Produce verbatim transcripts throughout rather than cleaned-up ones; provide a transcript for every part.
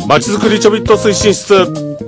まちづくりちょびっと推進室。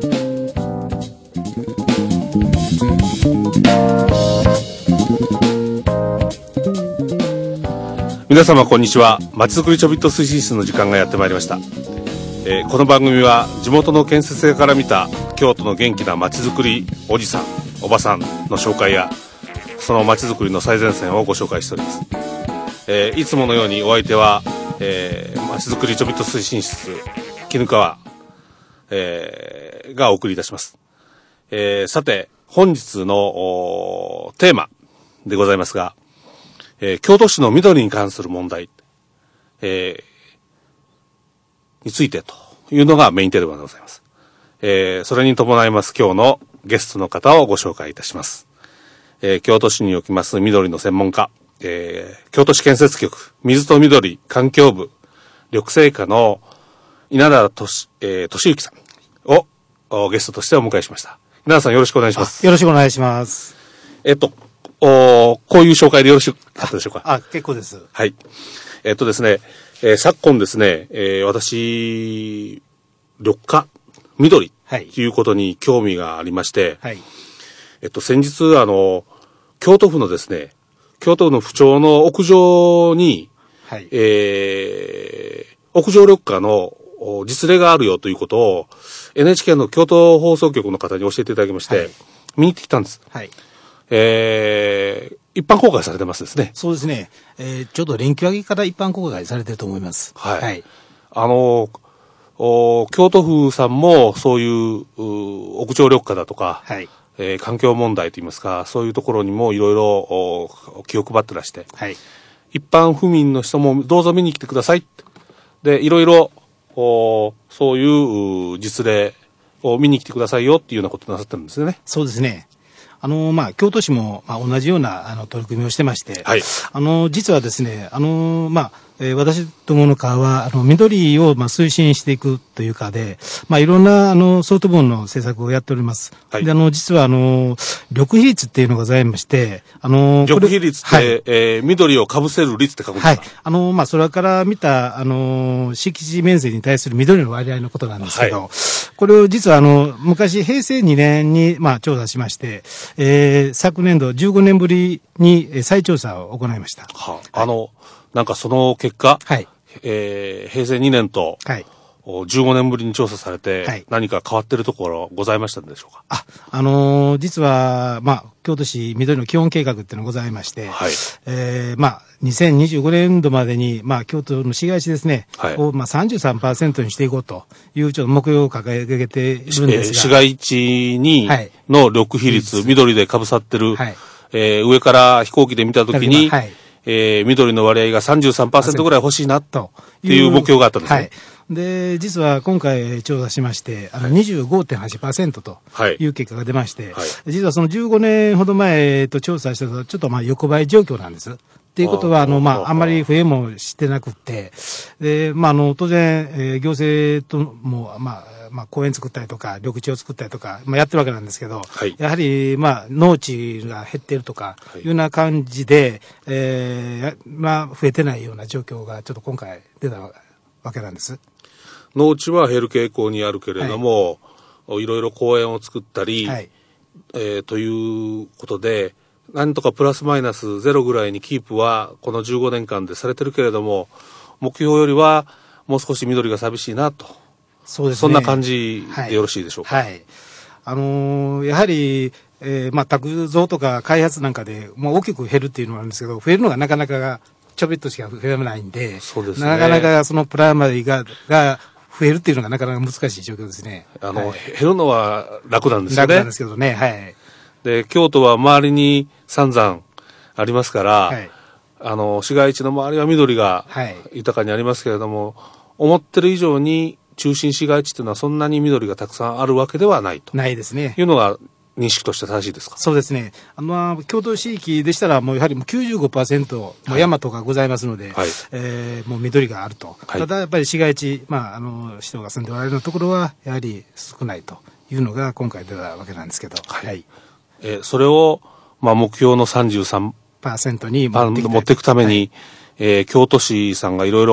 皆様こんにちは。まちづくりちょびっと推進室の時間がやってまいりました。えー、この番組は地元の建設家から見た京都の元気なまちづくりおじさんおばさんの紹介や、そのまちづくりの最前線をご紹介しております。えー、いつものようにお相手は、えー、まちづくりちょびっと推進室絹川、えー、がお送りいたします。えー、さて本日のテーマでございますが、えー、京都市の緑に関する問題、えー、についてというのがメインテーマでございます。えー、それに伴います今日のゲストの方をご紹介いたします。えー、京都市におきます緑の専門家、えー、京都市建設局水と緑環境部緑生課の稲田俊、えー、俊之さんをゲストとしてお迎えしました。稲田さんよろしくお願いします。 よろしくお願いします。 えっとおこういう紹介でよろしかったでしょうか。 あ、結構です。 はい。えっとですね、えー、昨今ですね、えー、私緑化緑ということに興味がありまして、はい、えっと先日あの京都府のですね、京都府の府庁の屋上に、はい、えー、屋上緑化の実例があるよということを エヌエイチケー の京都放送局の方に教えていただきまして、はい、見に行ってきたんです。はい。えー、一般公開されてますですね。 そうですね。えー、ちょうど連休明けから一般公開されてると思います。 はい。はい、あのお京都府さんもそういう屋上緑化だとか、はい、えー、環境問題といいますか、そういうところにもいろいろ気を配ってらして、はい、一般府民の人もどうぞ見に来てください。で、いろいろおそういう実例を見に来てくださいよっていうようなことをなさってるんですよね。 そうですね。あの、まあ、京都市も、まあ、同じような、あの、取り組みをしてまして、はい。あの、実はですね、あの、まあ、えー、私どもの課は、あの、緑を、まあ、推進していくというかで、まあ、いろんな、あの、ソフトボーンの政策をやっております。はい。で、あの、実は、あの、緑比率っていうのがございまして、あの、 緑比率って、はい、えー、緑を被せる率って書くんですか？はい。 あの、まあ、それから見た、あの、敷地面積に対する緑の割合のことなんですけど、はい、これを実は、あの、昔、平成にねんに、まあ、調査しまして、えー、昨年度じゅうごねんぶりに再調査を行いました。 はあ、あの、なんかその結果、はい、えー、平成にねんと、はい、じゅうごねんぶりに調査されて、はい、何か変わっているところございましたんでしょうか？ あ、あのー、実は、まあ、京都市緑の基本計画っていうのがございまして、はい、えー、まあ、にせんにじゅうごねんどまでに、まあ、京都の市街地ですね、はい、を、まあ、さんじゅうさんパーセント にしていこうという、ちょっと目標を掲げているんですが、えー、 市街地に、の緑比率、はい、緑でかぶさってる、はい、えー、上から飛行機で見たときに、はい、えー、緑の割合が さんじゅうさんパーセント ぐらい欲しいな、という目標があったんですね。はい。 で、実は今回調査しまして、あの にじゅうごてんはちパーセント という結果が出まして、はい、実はそのじゅうごねんほど前と調査したと、ちょっとまあ横ばい状況なんです。っていうことは、あの、まあ、あんまり増えもしてなくて、で、まあ、あの、当然、えー、行政とも、まあ、まあ、公園作ったりとか、緑地を作ったりとか、まあ、やってるわけなんですけど、はい、やはり、まあ、農地が減っているとか、いうような感じで、えー、まあ、増えてないような状況が、ちょっと今回出たわけなんです。 農地は減る傾向にあるけれども、はい、いろいろ公園を作ったり、はい、えー、ということで、なんとかプラスマイナスゼロぐらいにキープはこのじゅうごねんかんでされてるけれども、目標よりはもう少し緑が寂しいなと。そうですね。そんな感じでよろしいでしょうか。はい。はい、 あのー、やはり、えー、まあ、宅造とか開発なんかで、もう大きく減るっていうのがあるんですけど、増えるのがなかなかがちょびっとしか増えないんで、そうですね。なかなかそのプライマリーが、が増えるっていうのがなかなか難しい状況ですね。 あの、はい、減るのは楽なんですよね。 楽なんですけどね。はい。 で、京都は周りに散々ありますから、はい、あの、市街地の周りは緑が豊かにありますけれども、はい、思ってる以上に中心市街地というのはそんなに緑がたくさんあるわけではないと。 ないですね。 いうのが認識として正しいですか？ そうですね。あの、京都市域でしたらもうやはりもう きゅうじゅうごパーセント も山とかございますので、はい、えー、もう緑があると。はい、ただやっぱり市街地、まあ、あの、人が住んでおられるところはやはり少ないというのが今回出たわけなんですけど。はい。はい、 えー、それを、まあ、目標の さんじゅうさんパーセント に持っていくために、はい、えー、京都市さんがいろいろ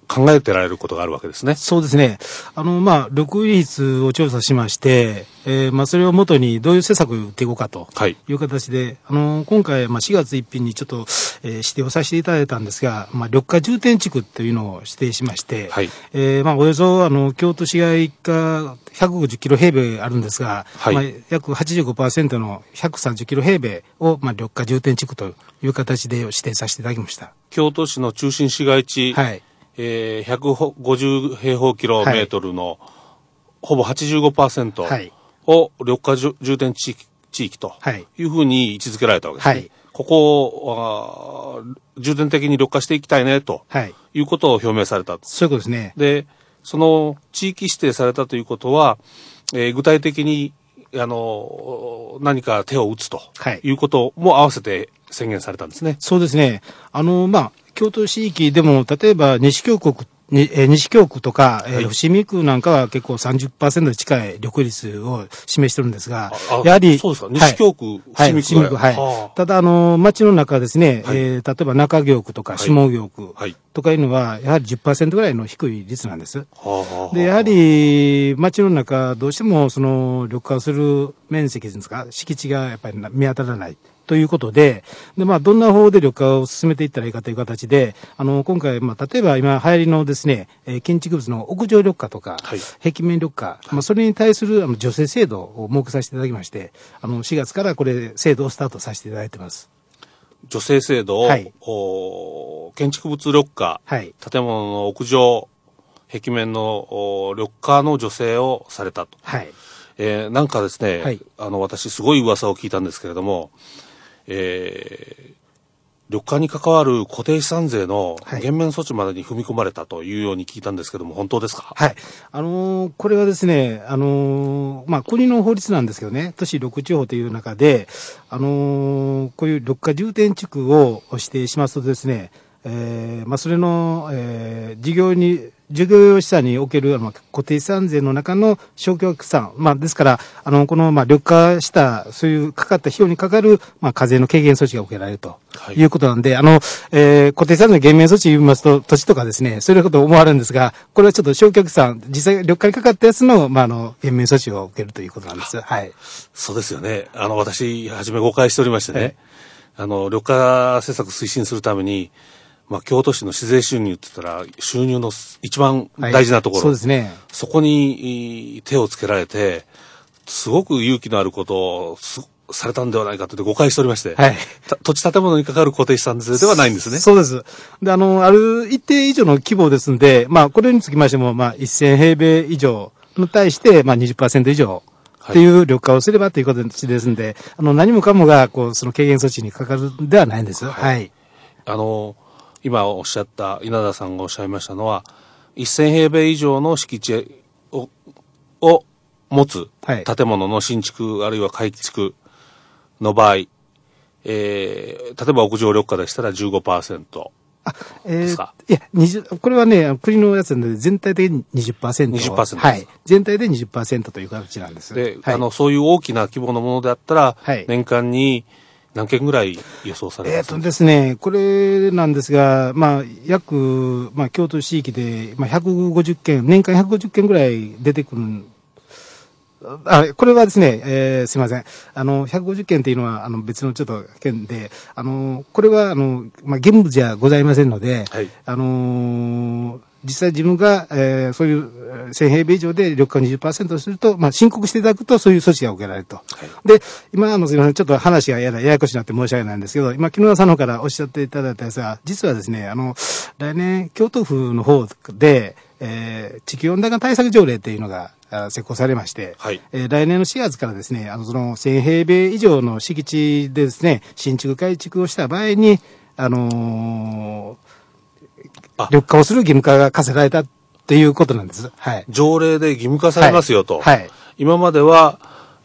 考えてられることがあるわけですね。 そうですね。あの、まあ、緑率を調査しまして、えー、まあ、それをもとにどういう施策を打っていこうかという形で、はい、あの、今回、まあ、しがつついたちにちょっと、えー、指定をさせていただいたんですが、まあ、緑化重点地区というのを指定しまして、はい、えー、まあ、およそ、あの、京都市街がひゃくごじゅっキロ平米あるんですが、はい、まあ、約 はちじゅうごパーセント のひゃくさんじゅっキロ平米を、まあ、緑化重点地区という形で指定させていただきました。 京都市の中心市街地、はい、えー、ひゃくごじゅうへいほうキロメートルの、はい、ほぼ はちじゅうごパーセント を緑化重点地域というふうに位置づけられたわけですね。はい、ここを重点的に緑化していきたいねということを表明された。はい、 そういうことですね。 で、その地域指定されたということは、えー、具体的にあの何か手を打つということも合わせて宣言されたんですね。はい、 そうですね。あの、まあ、京都市域でも、例えば西京区、西京区とか、はい、えー、伏見区なんかは結構 さんじゅっパーセント に近い緑率を示してるんですが、 やはり、そうですか、西京区、 はい、伏見区、はい。はい、ただ、あの、町の中ですね、はい、えー、例えば中京区とか下京区とかいうのは、やはり じゅっパーセント ぐらいの低い率なんです。はい、で、やはり、町の中、どうしても、その、緑化をする面積ですか、敷地がやっぱり見当たらない。ということで、で、まあ、どんな方法で緑化を進めていったらいいかという形で、あの、今回、まあ、例えば今流行りのですね、えー、建築物の屋上緑化とか、はい、壁面緑化、はい、まあ、それに対するあの助成制度を設けさせていただきまして、あの、しがつからこれ、制度をスタートさせていただいています。 助成制度を、はい、お建築物緑化、はい、建物の屋上、壁面の緑化の助成をされたと。はい。えー、なんかですね、はい、あの、私すごい噂を聞いたんですけれども、えー、緑化に関わる固定資産税の減免措置までに踏み込まれたというように聞いたんですけども、本当ですか？ はい。あのー、これはですね、あのー、まあ、国の法律なんですけどね、都市緑地法という中で、あのー、こういう緑化重点地区を指定しますとですね、えー、まあ、それの、えー、事業に、事業用資産における、まあ、固定資産税の中の消去資産。まあ、ですから、あの、この、まあ、緑化した、そういうかかった費用にかかる、まあ、課税の軽減措置が受けられるということなんで、はい、あの、えー、固定資産税減免措置言いますと、土地とかですね、そういうことを思われるんですが、これはちょっと消去資産、実際緑化にかかったやつの、まあ、あの、減免措置を受けるということなんです。はい。 そうですよね。あの、私、はじめ誤解しておりましてね、はい、あの、緑化政策推進するために、まあ、京都市の市税収入って言ったら、収入の一番大事なところ。はい、そうですね。そこに手をつけられて、すごく勇気のあることをされたんではないかと誤解しておりまして。はい。土地建物にかかる固定資産税ではないんですね。 そうです。で、あの、ある一定以上の規模ですんで、まあ、これにつきましても、まあ、せんへいべい以上に対して、まあ、にじゅっパーセント 以上。っていう緑化をすればということですんで、あの、何もかもが、こう、その軽減措置にかかるんではないんです。はい。はい、 あの、今おっしゃった稲田さんがおっしゃいましたのは、せんへいべい以上の敷地をを持つ建物の新築あるいは改築の場合、えー、例えば屋上緑化でしたら じゅうごパーセント ですか？ えー、いや、にじゅう、これはね、国のやつなので全体で にじゅっパーセント。 にじゅっパーセント。 はい。全体で にじゅっパーセント という形なんです。 で、はい、あの、そういう大きな規模のものであったら、はい、年間に何件ぐらい予想されますか？ えっとですね、これなんですが、まあ、約、まあ、京都市域で、まあ、ひゃくごじゅっけん、年間ひゃくごじゅっけんぐらい出てくる。あ、これはですね、えー、すいません。あの、ひゃくごじゅっけんっていうのは、あの、別のちょっと件で、あの、これは、あの、まあ、義務じゃございませんので、はい、あのー、実際自分が、えー、そういうせんへいべい以上で緑化を にじゅっパーセント とすると、まあ、申告していただくとそういう措置が受けられると。はい、で、今、あの、すみません、ちょっと話がややややこしくなって申し訳ないんですけど、今、木村さんの方からおっしゃっていただいたやつは、実はですね、あの、来年、京都府の方で、えー、地球温暖化対策条例っていうのが、施行されまして、はい、えー、来年のしがつからですね、あの、そのせんへいべい以上の敷地でですね、新築改築をした場合に、あのー、緑化をする義務化が課せられたっていうことなんです。はい。 条例で義務化されますよと。はい。はい、今までは、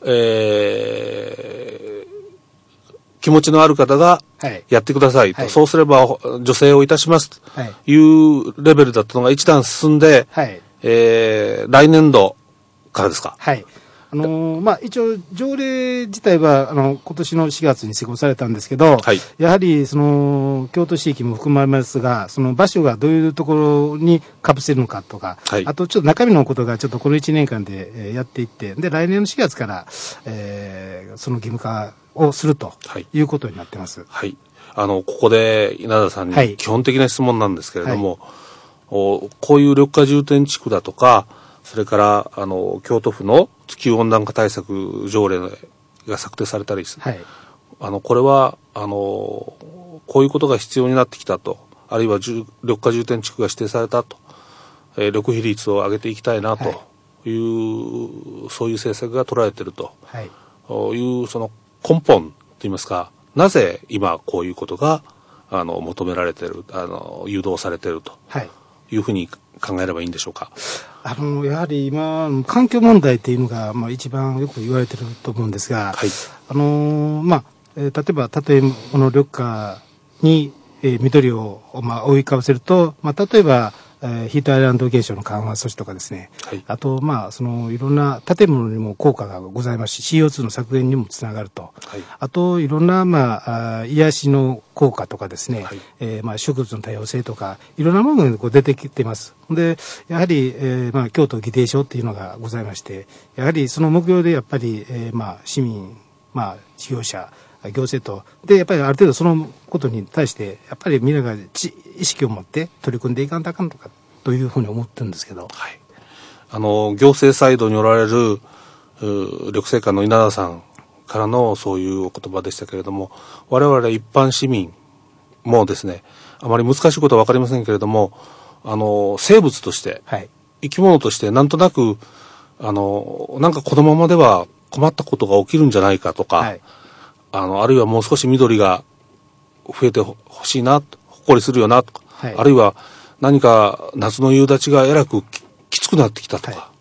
えー、気持ちのある方がやってくださいと。はい、そうすれば助成をいたしますというレベルだったのが一段進んで、はい、えー、来年度からですか。 はい。 あのー、まあ、一応、条例自体は、あの、今年のしがつに施行されたんですけど、はい、やはり、その、京都市域も含まれますが、その場所がどういうところにかぶせるのかとか、はい、あと、ちょっと中身のことがちょっとこのいちねんかんで、えー、やっていって、で、来年のしがつから、えー、その義務化をするということになってます。 はい。はい、あの、ここで稲田さんに基本的な質問なんですけれども、はい、おこういう緑化重点地区だとか、それから、あの、京都府の地球温暖化対策条例が策定されたりする。はい、あの、これは、あの、こういうことが必要になってきたと、あるいは緑化重点地区が指定されたと、えー、緑比率を上げていきたいなという、はい、そういう政策が取られていると、はい、いう、その根本といいますか、なぜ今こういうことが、あの、求められている、あの、誘導されているというふうに考えればいいんでしょうか。 あの、やはり今、環境問題っていうのが、まあ一番よく言われてると思うんですが、はい、あの、まあ、えー、例えば、例えば、この緑化に、えー、緑を、まあ、覆いかぶせると、まあ、例えば、えー、ヒートアイランド現象の緩和措置とかですね、はい、あと、まあ、その、いろんな建物にも効果がございますし、シーオーツー の削減にもつながると。はい、あと、いろんな、まあ、あ癒しの効果とかですね、はい、えー、まあ、植物の多様性とか、いろんなものがこう出てきています。で、やはり、えー、まあ、京都議定書っていうのがございまして、やはりその目標でやっぱり、えー、まあ、市民、まあ、事業者、行政と、で、やっぱりある程度そのことに対して、やっぱりみんなが意識を持って取り組んでいかんとあかんとか、というふうに思ってるんですけど。 はい。あの、行政サイドにおられる、緑政官の稲田さんからのそういうお言葉でしたけれども、我々一般市民もですね、あまり難しいことはわかりませんけれども、あの、生物として、はい、生き物としてなんとなく、あの、なんかこのままでは困ったことが起きるんじゃないかとか、はい、あの、あるいはもう少し緑が増えてほしいな、ほっこりするよな、とか、はい、あるいは何か夏の夕立がえらく き, きつくなってきたとか、はい、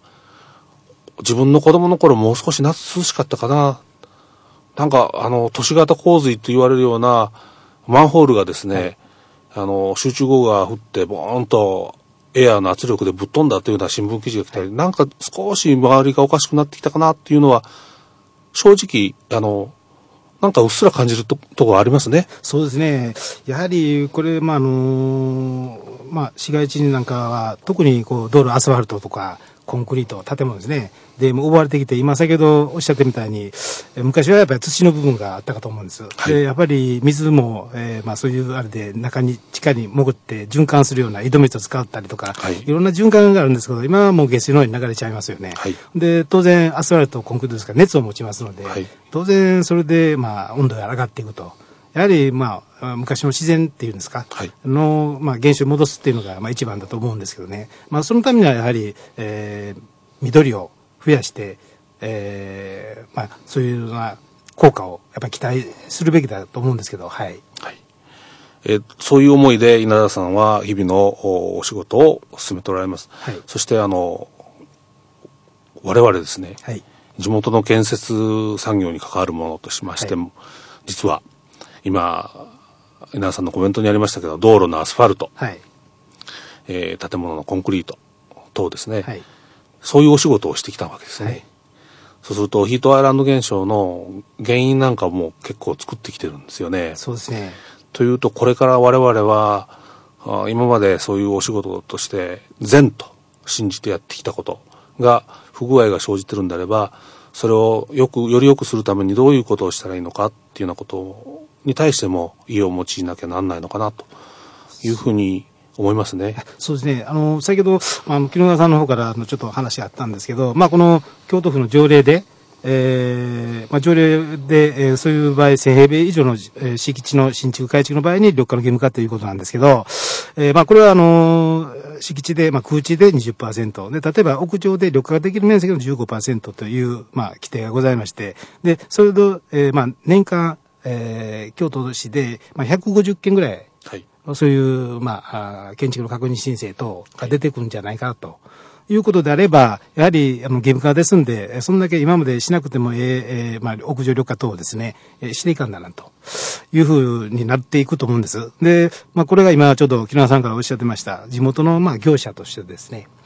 自分の子供の頃もう少し夏涼しかったかな、なんかあの都市型洪水と言われるようなマンホールがですね、はい、あの集中豪雨が降ってボーンとエアーの圧力でぶっ飛んだというような新聞記事が来たり、はい、なんか少し周りがおかしくなってきたかなっていうのは正直あのなんかうっすら感じるとところありますね。 そうですね。やはりこれ、まああのまあ、市街地なんかは特にこう道路アスファルトとかコンクリート建物ですね。でもう覆われてきて、今先ほどおっしゃったみたいに昔はやっぱり土の部分があったかと思うんです。はい、でやっぱり水も、えー、まあそういうあれで中に地下に潜って循環するような井戸水を使ったりとか、はい、いろんな循環があるんですけど、今はもう下水の方に流れちゃいますよね。はい、で当然アスファルトコンクリートですから熱を持ちますので、はい、当然それでまあ温度が上がっていくと。やはり、まあ、昔の自然っていうんですか、はい、の、まあ、現象を戻すっていうのが、まあ、一番だと思うんですけどね。まあ、そのためにはやはり、えー、緑を増やして、えー、まあ、そういうような効果をやっぱり期待するべきだと思うんですけど、はい。 はい。えー、そういう思いで稲田さんは日々のお仕事を進めておられます。はい。そして、あの、我々ですね、はい、地元の建設産業に関わるものとしましても、はい、実は、今、稲田さんのコメントにありましたけど、道路のアスファルト、はい、えー、建物のコンクリート等ですね、はい、そういうお仕事をしてきたわけですね。はい、そうすると、ヒートアイランド現象の原因なんかも結構作ってきてるんですよね。 そうですね。 というと、これから我々は、あ今までそういうお仕事として善と信じてやってきたことが不具合が生じてるんであれば、それをよく、より良くするためにどういうことをしたらいいのかっていうようなことをに対しても意をお持ちになきゃなんないのかなというふうに思いますね。 そうですね。あの、先ほど、あの、木野川さんの方からのちょっと話があったんですけど、まあ、この京都府の条例で、えー、まあ、条例で、えー、そういう場合、せん平米以上の、えー、敷地の新築改築の場合に緑化の義務化ということなんですけど、えー、まあ、これはあのー、敷地で、まあ、空地で にじゅっパーセント。で、例えば屋上で緑化ができる面積の じゅうごパーセント という、まあ、規定がございまして、で、それと、えー、まあ、年間、えー、京都市で、まあ、ひゃくごじゅっけんぐらい、はい、そういう、まあ、建築の確認申請等が出てくるんじゃないかということであれば、やはり、あの、義務化ですんで、そんだけ今までしなくてもええ、えー、まあ、屋上緑化等をですね、えー、していかんだな、というふうになっていくと思うんです。で、まあ、これが今、ちょうど木村さんからおっしゃってました、地元の、まあ、業者としてですね、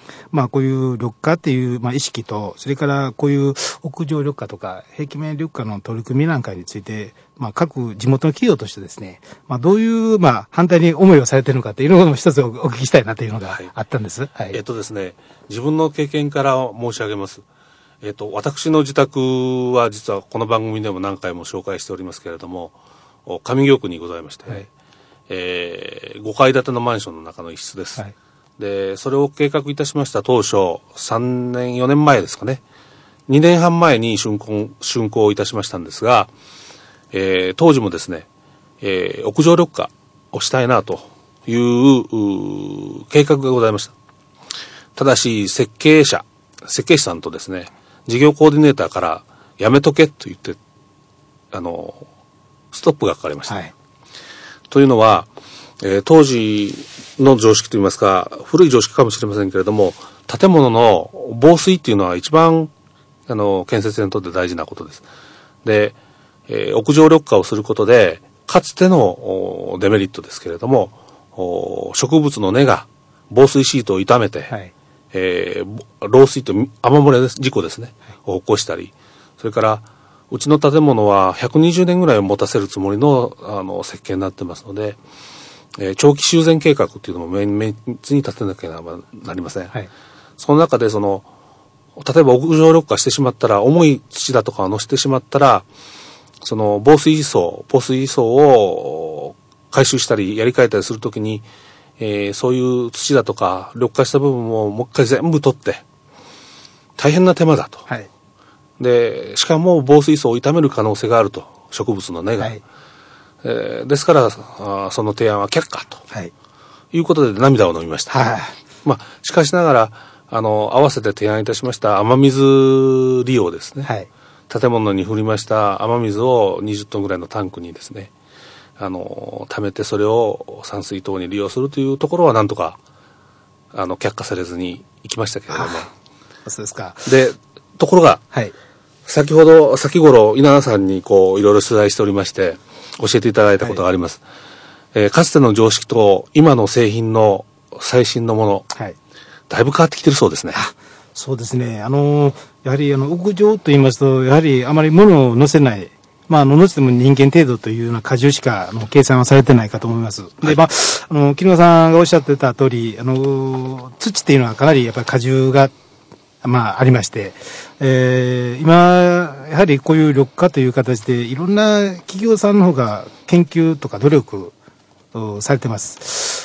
まあこういう緑化っていう、まあ、意識と、それからこういう屋上緑化とか、壁面緑化の取り組みなんかについて、まあ各地元の企業としてですね、まあどういう、まあ反対に思いをされているのかっていうのを一つお聞きしたいなというのがあったんです。はい。 はい、えっとですね、自分の経験から申し上げます。えっと、私の自宅は実はこの番組でも何回も紹介しておりますけれども、上京区にございまして、はい、えー、ごかい建てのマンションの中の一室です。はい、で、それを計画いたしました当初、さんねん、よねんまえですかね。にねんはん前に竣工、竣工いたしましたんですが、えー、当時もですね、えー、屋上緑化をしたいなという、う計画がございました。ただし、設計者、設計士さんとですね、事業コーディネーターからやめとけと言って、あの、ストップがかかりました。はい、というのは、えー、当時の常識といいますか、古い常識かもしれませんけれども、建物の防水っていうのは一番、あの、建設にとって大事なことです。で、えー、屋上緑化をすることで、かつてのデメリットですけれども、植物の根が防水シートを傷めて、はい、えー、漏水と雨漏れです、事故ですね、を起こしたり、それから、うちの建物はひゃくにじゅうねんぐらい持たせるつもりの、あの、設計になってますので、えー、長期修繕計画っていうのも綿密に立てなきゃなりません。はい、その中で、その、例えば屋上緑化してしまったら、重い土だとかを乗せてしまったら、その、防水層、防水層を回収したり、やり替えたりするときに、えー、そういう土だとか、緑化した部分をもう一回全部取って、大変な手間だと。はい、で、しかも防水層を傷める可能性があると。植物の根が。はい、えー、ですからあ、その提案は却下と。はい、いうことで涙を飲みました。はい、まあ、しかしながら、あの、合わせて提案いたしました雨水利用ですね。はい、建物に降りました雨水をにじゅっトンぐらいのタンクにですね、あの、溜めてそれを散水等に利用するというところはなんとか、あの、却下されずに行きましたけれども。 そうですか。 で、ところが、はい、先ほど、先頃、稲田さんにこう、いろいろ取材しておりまして、教えていただいたことがあります。はい、えー、かつての常識と今の製品の最新のもの、はい、だいぶ変わってきてるそうですね。 そうですね。あの、やはり、あの、屋上と言いますと、やはりあまり物を乗せない、まあ、あの、乗せても人間程度というような荷重しか、あの、計算はされてないかと思います。はい、で、まあ、あの、木野さんがおっしゃってた通り、あの、土っていうのはかなりやっぱり荷重が、まあ、ありまして、えー、今、やはりこういう緑化という形で、いろんな企業さんの方が研究とか努力をされてます。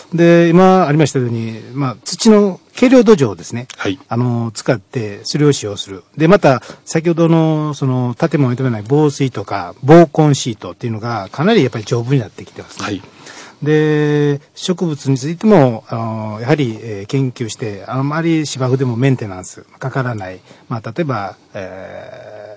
で、今ありましたように、まあ、土の軽量土壌をですね、はい、あの、使って、それを使用する。で、また、先ほどの、その、建物を認めない防水とか、防痕シートっていうのが、かなりやっぱり丈夫になってきてますね。はい、で、植物についても、あのやはり、えー、研究して、あまり芝生でもメンテナンスかからない、まあ、例えば、え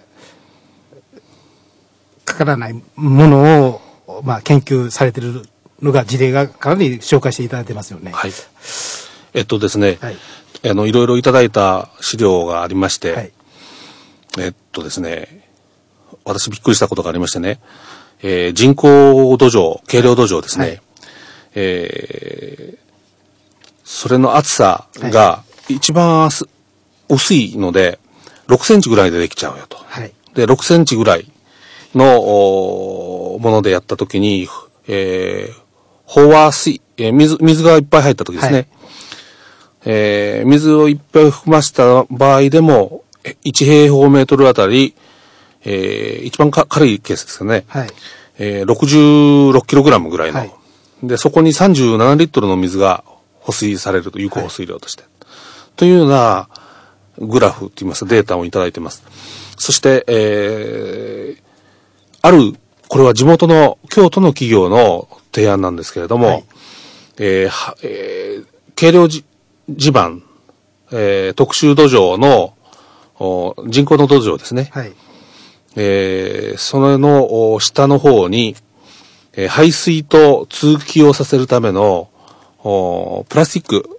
ー、かからないものを、まあ、研究されているのが、事例がかなり紹介していただいてますよね。 はい。えっとですね、はい、あの、いろいろいただいた資料がありまして、はい、えっとですね、私びっくりしたことがありましてね、えー、人工土壌、軽量土壌ですね、はい、えー、それの厚さが一番薄いので、ろくセンチぐらいでできちゃうよと。はい、で、ろくセンチぐらいのものでやったときに、えー、飽和水、えー、水、水がいっぱい入ったときですね、はい、えー、水をいっぱい含ませた場合でも、いち平方メートルあたり、えー、一番か軽いケースですかね、はい、えー、ろくじゅうろくキログラムぐらいの、はい、で、そこにさんじゅうななリットルの水が保水されると、有効保水量として。はい、というようなグラフといいますか、データをいただいています。そして、えー、ある、これは地元の京都の企業の提案なんですけれども、はい、えーえー、軽量地盤、えー、特殊土壌の人工の土壌ですね。はい、えー、それの下の方に、えー、排水と通気をさせるためのプラスチック、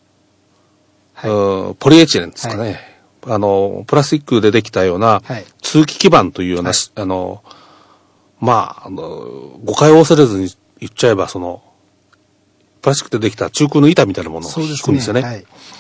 はい、ポリエチレンですかね、はい、あのプラスチックでできたような通気基板というような、はい、あのまあ、あの誤解を恐れずに言っちゃえば、そのプラスチックでできた中空の板みたいなものを引くんですよね。はい、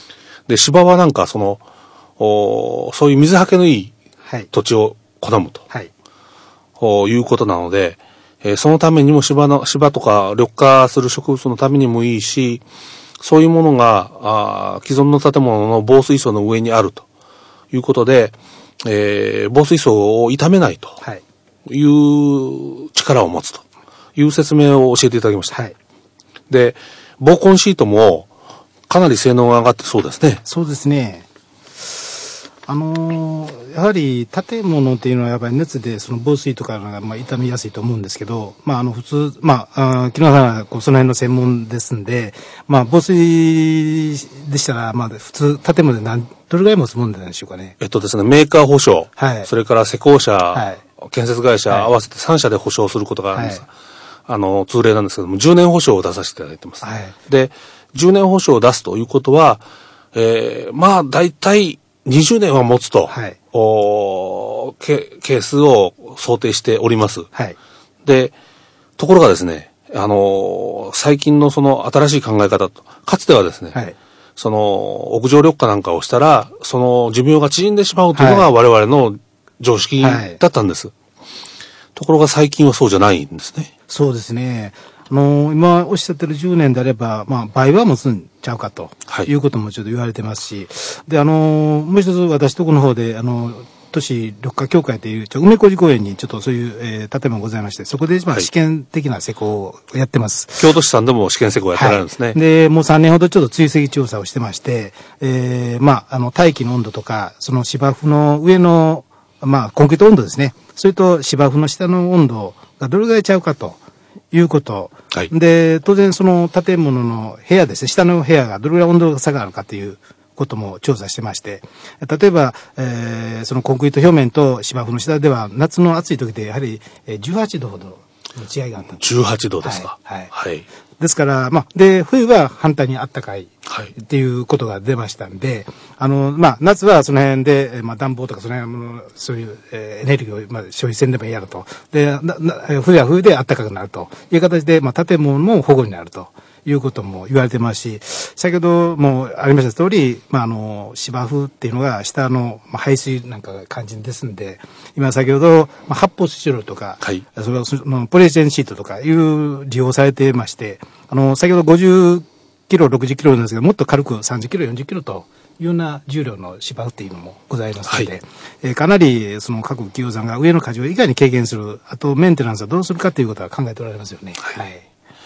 で、芝はなんかその、おそういう水はけのいい土地を好むと、はい、おいうことなので、えー、そのためにも芝の、芝とか緑化する植物のためにもいいし、そういうものが、あ既存の建物の防水層の上にあるということで、えー、防水層を傷めないという力を持つという説明を教えていただきました。はい、で、防痕シートもかなり性能が上がってそうですね。 そうですね。あのー、やはり建物っていうのはやっぱり熱でその防水とかがまあ傷みやすいと思うんですけど、まああの普通、まあ、あ木村さんはこうその辺の専門ですんで、まあ防水でしたら、まあ普通建物で何、どれぐらい持つもんなんでしょうかね。 えっとですね、メーカー保証、はい、それから施工者、はい、建設会社、はい、合わせてさん社で保証することがあるんです。はい、あの、通例なんですけども、じゅうねん保証を出させていただいてます。はい、で、じゅうねん保証を出すということは、えー、まあ大体、にじゅうねんは持つと、はい、おケ、ケースを想定しております。はい、で、ところがですね、あのー、最近のその新しい考え方と、かつてはですね、はい、その屋上緑化なんかをしたら、その寿命が縮んでしまうというのが我々の常識だったんです。はいはい、ところが最近はそうじゃないんですね。 そうですね。あのー、今おっしゃってるじゅうねんであれば、まあ、倍は持つんちゃうかと、はい、いうこともちょっと言われてますし、で、あのー、もう一つ私とこの方で、あのー、都市緑化協会という、梅小路公園にちょっとそういう、えー、建物ございまして、そこで、まあ、試験的な施工をやってます。 はい、京都市さんでも試験施工をやってられるんですね。はい、 で、もうさんねんほどちょっと追跡調査をしてまして、えー、まあ、あの、大気の温度とか、その芝生の上の、まあ、コンクリート温度ですね。それと芝生の下の温度がどれぐらいちゃうかと。いうこと。はい、で、当然その建物の部屋ですね、下の部屋がどれぐらい温度差があるかということも調査してまして、例えば、えー、そのコンクリート表面と芝生の下では夏の暑い時でやはりじゅうはちどほどの違いがあった。 じゅうはちどですか。 はい。はい。はい、ですから、まあ、で、冬は反対に暖かいっていうことが出ましたんで、あの、まあ、夏はその辺で、まあ、暖房とかその辺の、そういう、えー、エネルギーを、まあ、消費せんでもいいやろと。で、なな冬は冬で暖かくなるという形で、まあ、建物も保護になるということも言われてますし、先ほどもありました通り、まあ、あの、芝生っていうのが下の、まあ、排水なんかが肝心ですんで、今先ほど、まあ、発泡スチロールとか、はい、それそのポリエチレンシートとかいう利用されてまして、あの、先ほどごじゅっキロ、ろくじゅっキロなんですけど、もっと軽くさんじゅっキロ、よんじゅっキロというような重量の芝生っていうのもございますので、はい、えー、かなりその各企業さんが上の荷重をいかに軽減する、あとメンテナンスはどうするかということは考えておられますよね。はい。はい、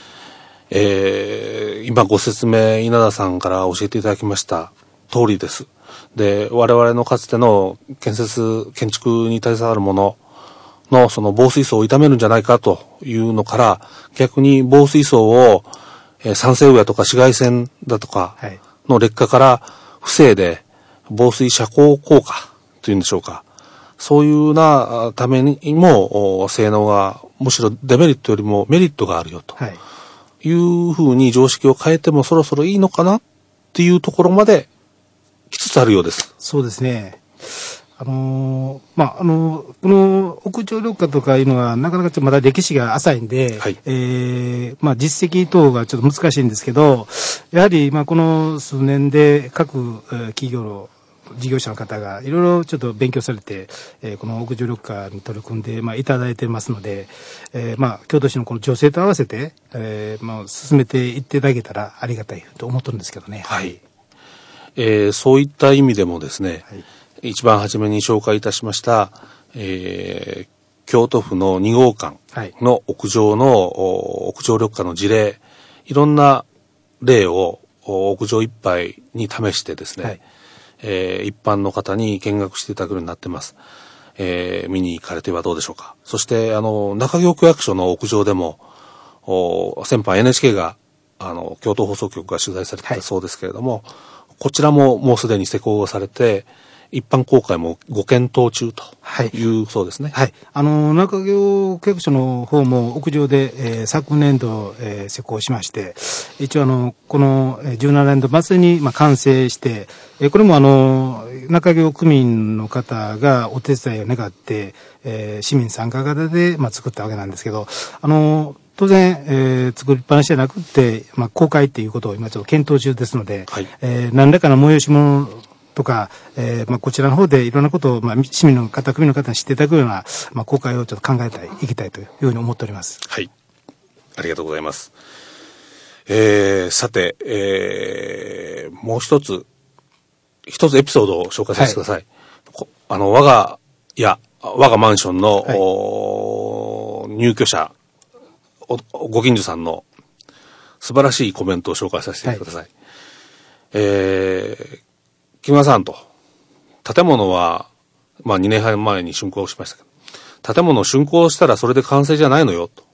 えー、今ご説明、稲田さんから教えていただきました通りです。で、我々のかつての建設、建築に携わるもののその防水層を傷めるんじゃないかというのから、逆に防水層を、えー、酸性ウエアとか紫外線だとかの劣化から防いで、防水遮光効果というんでしょうか。そういうなためにも性能がむしろデメリットよりもメリットがあるよと。はい、いうふうに常識を変えてもそろそろいいのかなっていうところまで来つつあるようです。 そうですね。あのー、まあ、あのー、この屋上緑化とかいうのはなかなかちょっとまだ歴史が浅いんで、はい、えー、まあ、実績等がちょっと難しいんですけど、やはりまあこの数年で各企業の事業者の方がいろいろちょっと勉強されて、えー、この屋上緑化に取り組んで、まあ、いただいてますので、えー、まあ、京都市のこの女性と合わせて、えー、まあ、進めていっていただけたらありがたいと思ってるんですけどね。 はい。えー、そういった意味でもですね、はい、一番初めに紹介いたしました、えー、京都府のにごうかんの屋上の、はい、屋上緑化の事例、いろんな例を屋上いっぱいに試してですね、はい、えー、一般の方に見学していただくようになってます。えー、見に行かれてはどうでしょうか。そして、あの、中京区役所の屋上でも、先般 エヌエイチケー が、あの、京都放送局が取材されてたそうですけれども、はい、こちらももうすでに施工をされて、一般公開もご検討中という、そうですね。 はい。あの、中京区役所の方も屋上で、えー、昨年度、えー、施工しまして、一応あの、このじゅうななねんど末に、まあ、完成して、えー、これもあの、中京区民の方がお手伝いを願って、えー、市民参加型で、まあ、作ったわけなんですけど、あの、 当然、えー、作りっぱなしじゃなくて、まあ、公開っていうことを今ちょっと検討中ですので、はい、えー、何らかの催し物とか、えー、まあ、こちらの方でいろんなことを、まあ、市民の方、区民の方に知っていただくような、まあ、公開をちょっと考えたい、いきたいというふうに思っております。 はい。ありがとうございます。えー、さて、えー、もう一つ、一つエピソードを紹介させてください。はい、あの、我が家、我がマンションの、はい、入居者、ご近所さんの素晴らしいコメントを紹介させてください。はい、えー、木村さんと、建物は、まあにねんはん前に竣工しましたけど、建物を竣工したらそれで完成じゃないのよ、と。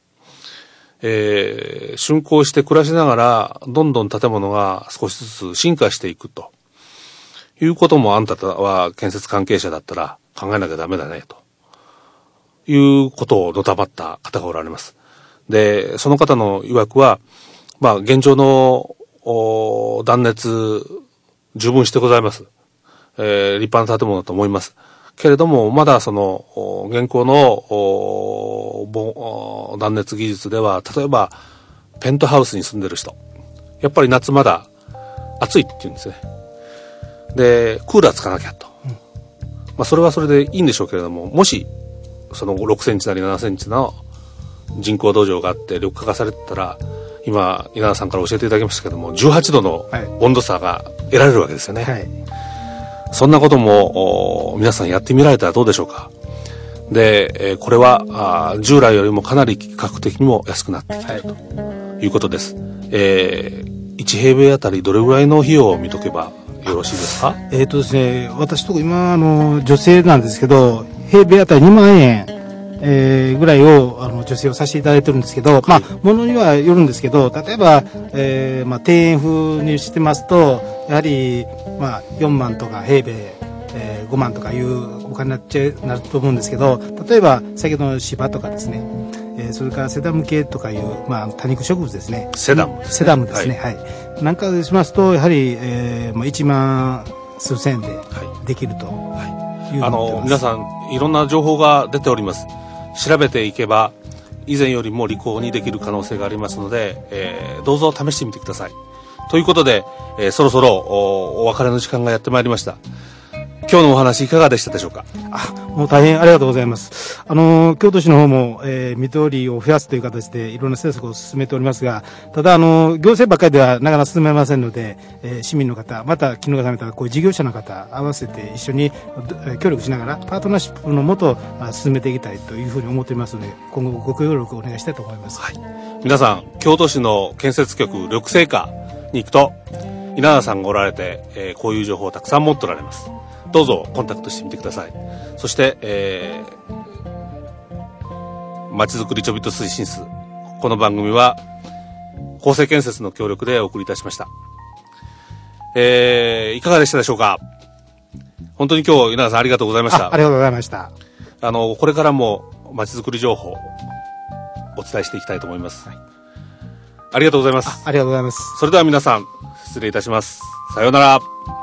えー、竣工して暮らしながら、どんどん建物が少しずつ進化していくと。いうこともあんたは建設関係者だったら考えなきゃダメだね、と。いうことをのたまった方がおられます。で、その方の曰くは、まあ現状の断熱十分してございます。えー、立派な建物だと思います。けれども、まだその、現行の断熱技術では、例えば、ペントハウスに住んでる人、やっぱり夏まだ暑いって言うんですね。で、クーラーつかなきゃと。うん、まあ、それはそれでいいんでしょうけれども、もし、そのろくセンチなりななセンチの人工土壌があって緑化がされてたら、今、稲田さんから教えていただきましたけども、じゅうはちどの温度差が得られるわけですよね。はい、そんなことも皆さんやってみられたらどうでしょうか。で、えー、これは従来よりもかなり価格的にも安くなってきているということです。えー、いち平米あたりどれぐらいの費用を見とけばよろしいですか。 えっとですね、私と今あの女性なんですけど、平米あたりにまんえん、えー、ぐらいをあの助成をさせていただいてるんですけど、はい、まあものにはよるんですけど、例えば、えー、まあ庭園風にしてますとやはりまあよんまんとか平米、えー、ごまんとかいうお金になっちゃなると思うんですけど、例えば先ほどの芝とかですね、えー、それからセダム系とかいうまあ多肉植物ですね。 セダムですね。 セダムですね。はい。はい、なんかでしますとやはり、えー、まあいちまん数千円でできると。はい。 あの皆さんいろんな情報が出ております。調べていけば以前よりも利口にできる可能性がありますので、えー、どうぞ試してみてください。ということで、えー、そろそろ お, お別れの時間がやってまいりました。今日のお話いかがでしたでしょうか。 あ、もう大変ありがとうございます。あの京都市の方も、えー、見通りを増やすという形でいろんな政策を進めておりますが、ただあの行政ばっかりではなかなか進めませんので、えー、市民の方、また昨日がめたこういう事業者の方合わせて一緒に協力しながらパートナーシップのもと進めていきたいというふうに思っていますので、今後ご協力をお願いしたいと思います。 はい、皆さん京都市の建設局緑生課に行くと稲田さんがおられて、えー、こういう情報をたくさん持っておられます。どうぞコンタクトしてみてください。そして、えー、まちづくりちょびっと推進室、この番組は公正建設の協力でお送りいたしました。えー、いかがでしたでしょうか。本当に今日稲田さんありがとうございました。 あ, ありがとうございました。 あのこれからもまちづくり情報お伝えしていきたいと思います。はい、ありがとうございます。 あ, ありがとうございます。 それでは皆さん失礼いたします。さようなら。